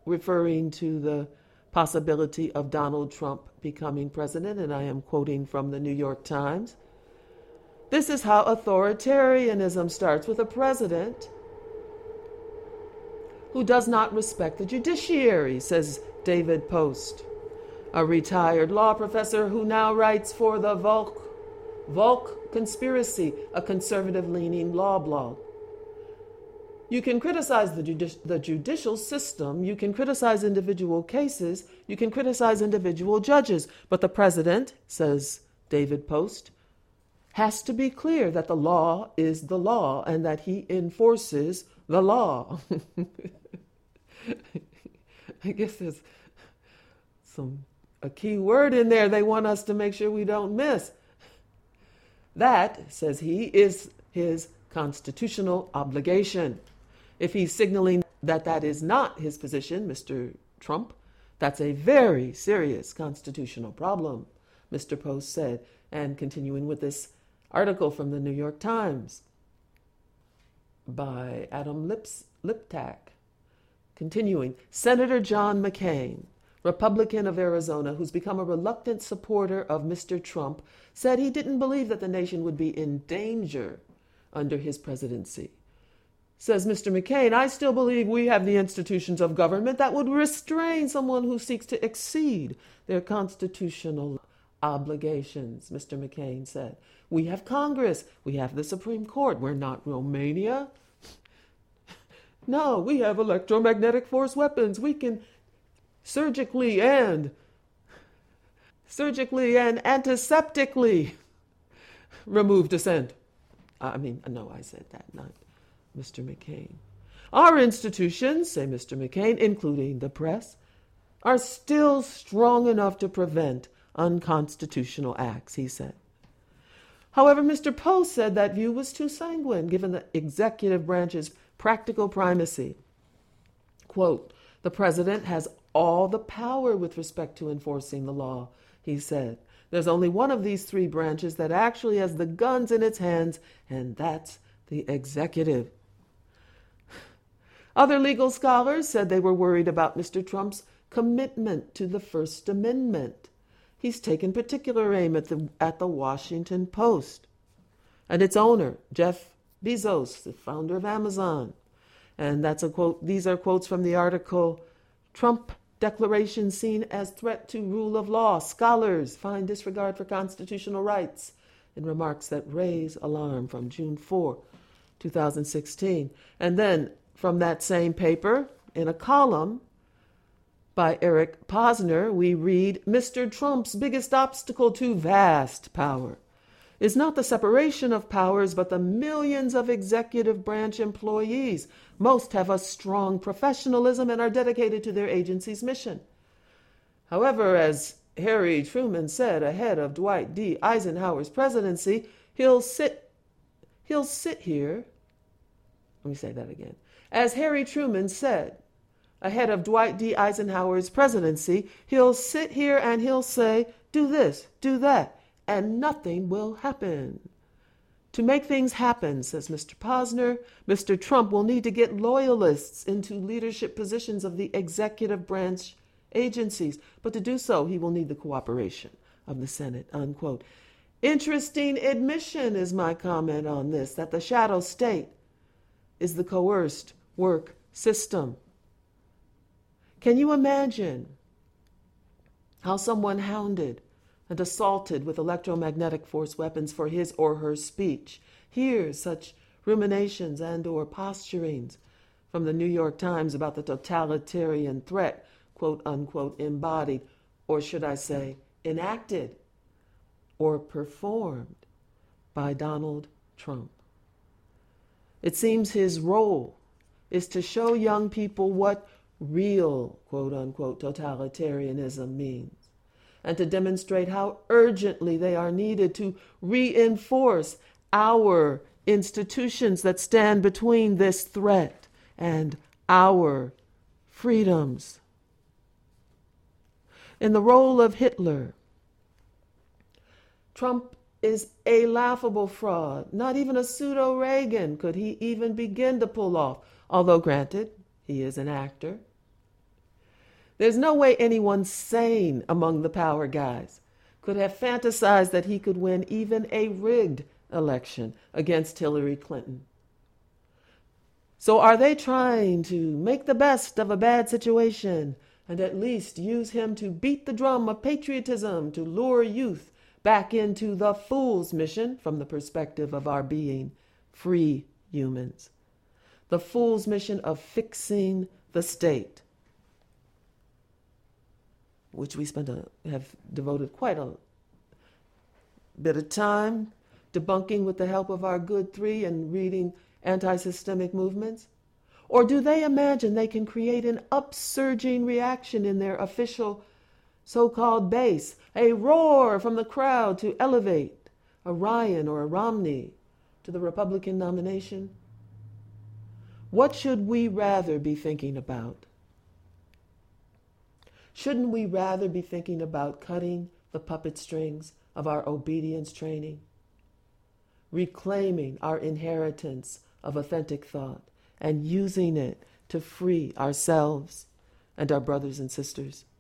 referring to the possibility of Donald Trump becoming president, and I am quoting from the New York Times. This is how authoritarianism starts, with a president who does not respect the judiciary, says David Post, a retired law professor who now writes for the Volk Conspiracy, a conservative-leaning law blog. You can criticize the judicial system, you can criticize individual cases, you can criticize individual judges, but the president, says David Post, has to be clear that the law is the law and that he enforces the law. I guess there's a key word in there they want us to make sure we don't miss. That, says he, is his constitutional obligation. If he's signaling that that is not his position, Mr. Trump, that's a very serious constitutional problem, Mr. Post said, and continuing with this article from the New York Times by Adam Liptak. Continuing, Senator John McCain, Republican of Arizona, who's become a reluctant supporter of Mr. Trump, said he didn't believe that the nation would be in danger under his presidency. Says Mr. McCain, I still believe we have the institutions of government that would restrain someone who seeks to exceed their constitutional obligations, Mr. McCain said. We have Congress. We have the Supreme Court. We're not Romania. No, we have electromagnetic force weapons. We can surgically and antiseptically remove dissent. No, I said that, not Mr. McCain. Our institutions, say Mr. McCain, including the press, are still strong enough to prevent unconstitutional acts, he said. However, Mr. Post said that view was too sanguine, given the executive branch's practical primacy. Quote, the president has all the power with respect to enforcing the law, he said. There's only one of these three branches that actually has the guns in its hands, and that's the executive. Other legal scholars said they were worried about Mr. Trump's commitment to the First Amendment. He's taken particular aim at the Washington Post and its owner, Jeff Bezos, the founder of Amazon. And that's a quote. These are quotes from the article, Trump Declaration Seen as Threat to Rule of Law. Scholars find disregard for constitutional rights, in remarks that raise alarm, from June 4, 2016. And then from that same paper, in a column by Eric Posner, we read, Mr. Trump's biggest obstacle to vast power is not the separation of powers, but the millions of executive branch employees. Most have a strong professionalism and are dedicated to their agency's mission. However, as Harry Truman said ahead of Dwight D. Eisenhower's presidency, he'll sit here. Let me say that again. As Harry Truman said ahead of Dwight D. Eisenhower's presidency, he'll sit here and he'll say, do this, do that, and nothing will happen. To make things happen, says Mr. Posner, Mr. Trump will need to get loyalists into leadership positions of the executive branch agencies, but to do so, he will need the cooperation of the Senate, unquote. Interesting admission is my comment on this, that the shadow state is the coerced work system. Can you imagine how someone hounded and assaulted with electromagnetic force weapons for his or her speech hears such ruminations and or posturings from the New York Times about the totalitarian threat, quote unquote, embodied, or should I say, enacted or performed by Donald Trump? It seems his role is to show young people what real, quote unquote, totalitarianism means, and to demonstrate how urgently they are needed to reinforce our institutions that stand between this threat and our freedoms. In the role of Hitler, Trump is a laughable fraud. Not even a pseudo-Reagan could he even begin to pull off, although granted, he is an actor. There's no way anyone sane among the power guys could have fantasized that he could win even a rigged election against Hillary Clinton. So are they trying to make the best of a bad situation and at least use him to beat the drum of patriotism to lure youth back into the fool's mission from the perspective of our being free humans? The fool's mission of fixing the state, which we have devoted quite a bit of time debunking with the help of our good three and reading anti-systemic movements? Or do they imagine they can create an upsurging reaction in their official so-called base, a roar from the crowd to elevate a Ryan or a Romney to the Republican nomination? What should we rather be thinking about? Shouldn't we rather be thinking about cutting the puppet strings of our obedience training, reclaiming our inheritance of authentic thought, and using it to free ourselves and our brothers and sisters?